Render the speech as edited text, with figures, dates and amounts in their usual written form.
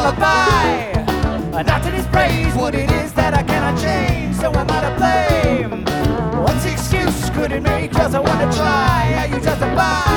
lullaby. Not to dispraise what it is that I cannot change, so am I to blame? What excuse could it make? Cause I wanna try. Are you justify?